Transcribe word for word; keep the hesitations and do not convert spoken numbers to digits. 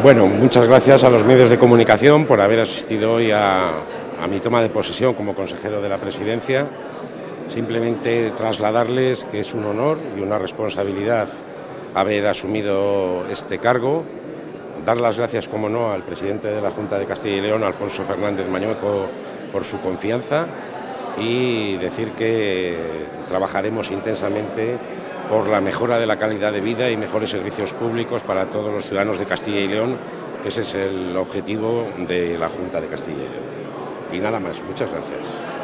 Bueno, muchas gracias a los medios de comunicación por haber asistido hoy a, a mi toma de posesión como consejero de la Presidencia. Simplemente trasladarles que es un honor y una responsabilidad haber asumido este cargo. Dar las gracias, como no, al presidente de la Junta de Castilla y León, Alfonso Fernández Mañueco, por su confianza y decir que trabajaremos intensamente por la mejora de la calidad de vida y mejores servicios públicos para todos los ciudadanos de Castilla y León, que ese es el objetivo de la Junta de Castilla y León. Y nada más, muchas gracias.